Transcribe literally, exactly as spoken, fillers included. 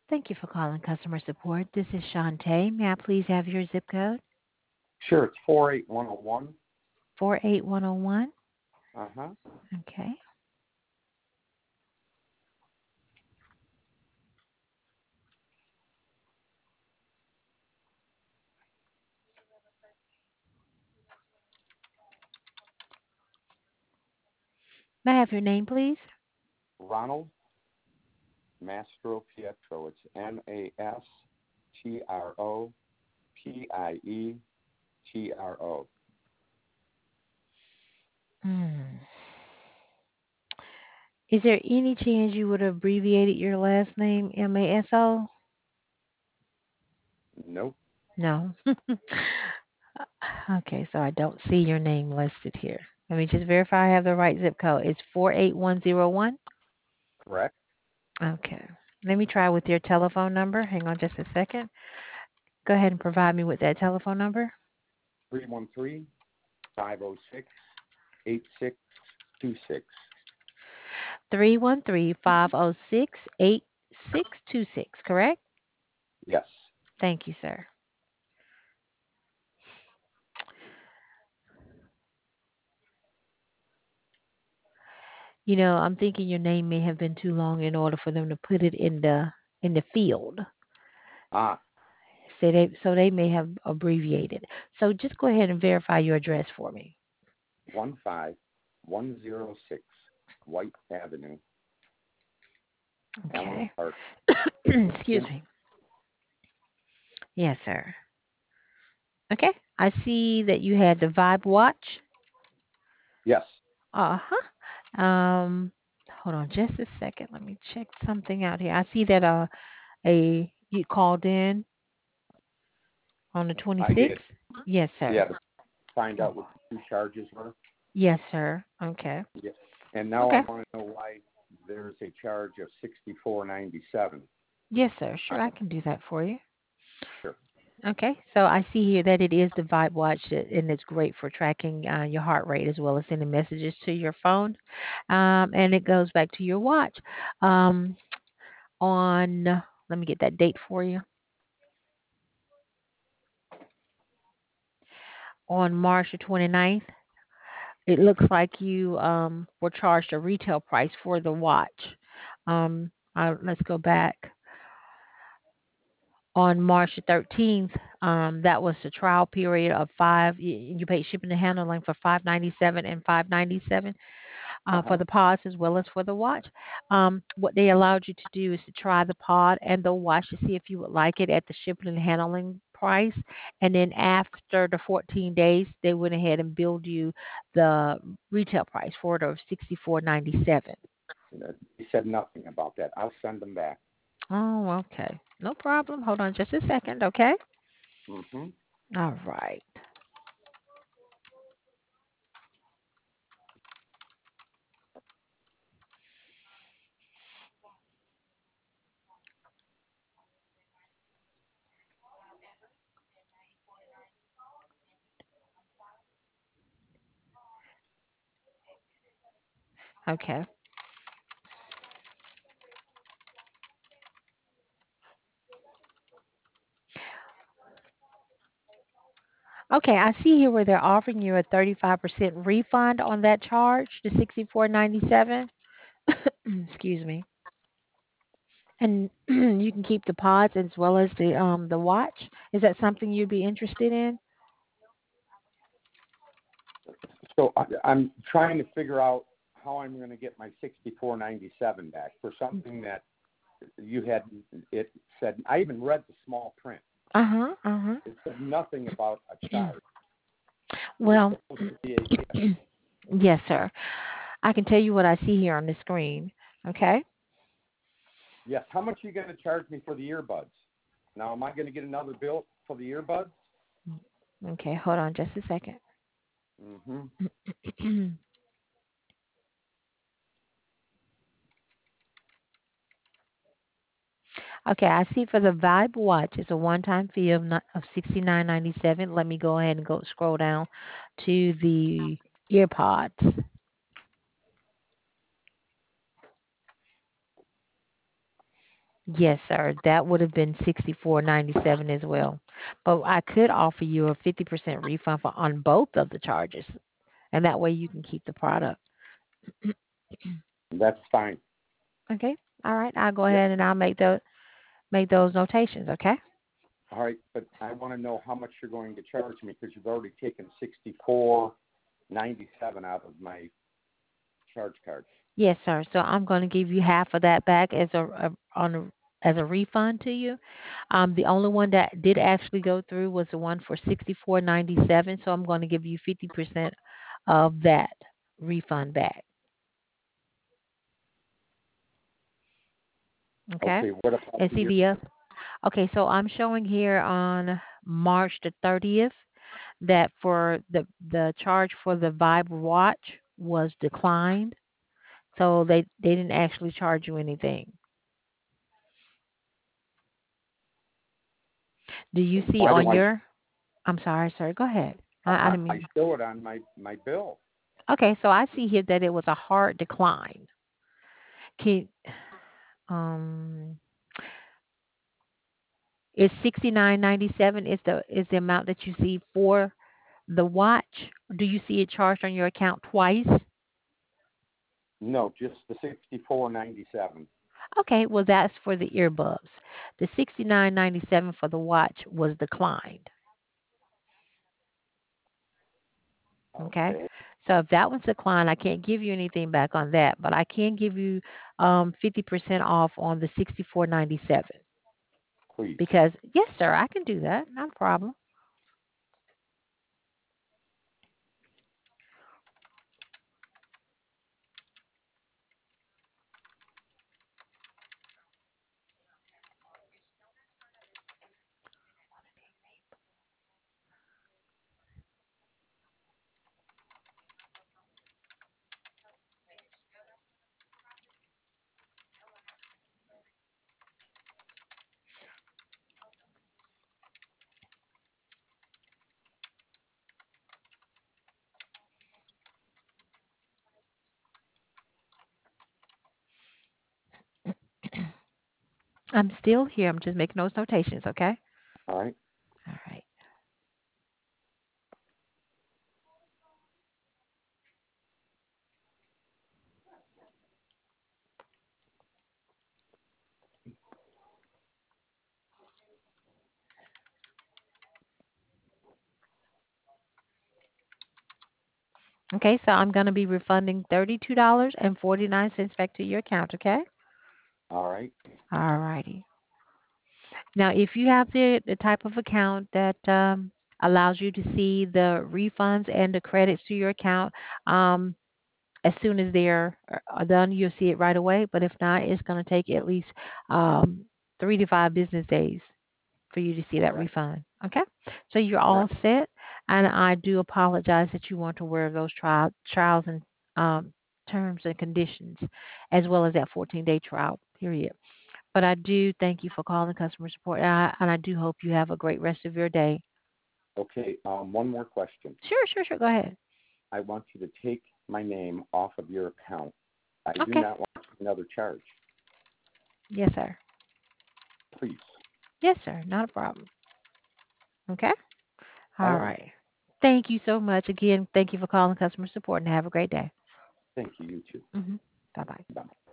Thank you for calling customer support. This is Shantae. May I please have your zip code? Sure, it's four eight one zero one. four eight one zero one. Uh huh. Okay. May I have your name, please? Ronald Mastro Pietro. It's M A S T R O P I E T R O. Hmm. Is there any chance you would have abbreviated your last name M A S O? Nope. No. Okay, so I don't see your name listed here. Let me just verify I have the right zip code. It's four eight one zero one. Correct. Okay. Let me try with your telephone number. Hang on just a second. Go ahead and provide me with that telephone number. Three one three five zero six eight six two six. Three one three five zero six eight six two six, correct? Yes. Thank you, sir. You know, I'm thinking your name may have been too long in order for them to put it in the in the field. Ah, So they so they may have abbreviated. So just go ahead and verify your address for me. one five one zero six White Avenue, Allen Okay. Park. Excuse Jim. me. Yes, sir. Okay. I see that you had the Vibe watch. Yes. Uh-huh. Um hold on just a second. Let me check something out here. I see that uh a you called in on the I did. twenty-sixth? Yes, sir. Yeah, to find out what the two charges were. Yes, sir. Okay. Yeah. And now I Okay. want to know why there's a charge of sixty four ninety seven. Yes, sir. Sure, I can do that for you. Sure. Okay. So I see here that it is the Vibe Watch, uh, and it's great for tracking uh, your heart rate as well as sending messages to your phone. Um, and it goes back to your watch. Um, on, let me get that date for you. On March the twenty-ninth, it looks like you um, were charged a retail price for the watch. Um, uh, let's go back. On March the thirteenth, um, that was the trial period of five. You, you paid shipping and handling for five ninety seven and five ninety seven Uh uh, for huh. the pods as well as for the watch. Um, what they allowed you to do is to try the pod and the watch to see if you would like it at the shipping and handling price, and then after the fourteen days, they went ahead and billed you the retail price for it of sixty four ninety seven. He said nothing about that. I'll send them back. Oh, okay, no problem. Hold on just a second, okay? Mm-hmm. All right. Okay. Okay, I see here where they're offering you a thirty-five percent refund on that charge, the sixty-four ninety-seven. Excuse me. And you can keep the pods as well as the um the watch. Is that something you'd be interested in? So I, I'm trying to figure out how I'm going to get my sixty four ninety seven back for something that you had. It said I even read the small print. Uh-huh. Uh-huh. It said nothing about a charge. It was Well, supposed to be a gift. yes, sir. I can tell you what I see here on the screen. Okay? Yes. How much are you going to charge me for the earbuds? Now, am I going to get another bill for the earbuds? Okay, hold on just a second. Mm-hmm. Okay, I see for the Vibe watch it's a one-time fee of not, of sixty-nine ninety-seven. Let me go ahead and go scroll down to the earpods. Yes, sir. That would have been sixty four ninety seven as well. But I could offer you a fifty percent refund for on both of the charges, and that way you can keep the product. That's fine. Okay. All right. I'll go Yeah. ahead and I'll make those make those notations. Okay. All right, but I want to know how much you're going to charge me because you've already taken sixty-four ninety-seven out of my charge card. Yes, sir. So I'm going to give you half of that back as a, a on a, as a refund to you. Um, the only one that did actually go through was the one for sixty four ninety seven. So I'm going to give you fifty percent of that refund back. Okay. Okay, what about And the see year? the other. Okay, so I'm showing here on March the thirtieth that for the the charge for the Vibe watch was declined. So they they didn't actually charge you anything. Do you see Why do on I? your? I'm sorry, sir. Go ahead. I, I I, didn't I mean. show it on my my bill. Okay, so I see here that it was a hard decline. Can um is sixty nine ninety seven is the is the amount that you see for the watch? Do you see it charged on your account twice? No, just the sixty-four ninety-seven. Okay, well that's for the earbuds. The sixty nine ninety seven for the watch was declined. Okay. Okay, So if that one's declined, I can't give you anything back on that, but I can give you um fifty percent off on the sixty four ninety seven. please. Because yes, sir, I can do that. Not a problem. I'm still here. I'm just making those notations, okay? All right. All right. Okay, so I'm going to be refunding thirty-two dollars and forty-nine cents back to your account, okay? All right. All righty. Now, if you have the, the type of account that um, allows you to see the refunds and the credits to your account, um, as soon as they're are done, you'll see it right away. But if not, it's going to take at least um, three to five business days for you to see All that right. refund. Okay? So you're All right. all set. And I do apologize that you want to wear those trial, trials and um, terms and conditions, as well as that fourteen day trial period. But I do thank you for calling customer support, and I, and I do hope you have a great rest of your day. Okay. Um, one more question. Sure, sure, sure. Go ahead. I want you to take my name off of your account. I do Okay. not want another charge. Yes, sir. Please. Yes, sir. Not a problem. Okay. All All right. right. Thank you so much. Again, thank you for calling customer support and have a great day. Thank you. You too. Hmm. Bye bye. Bye.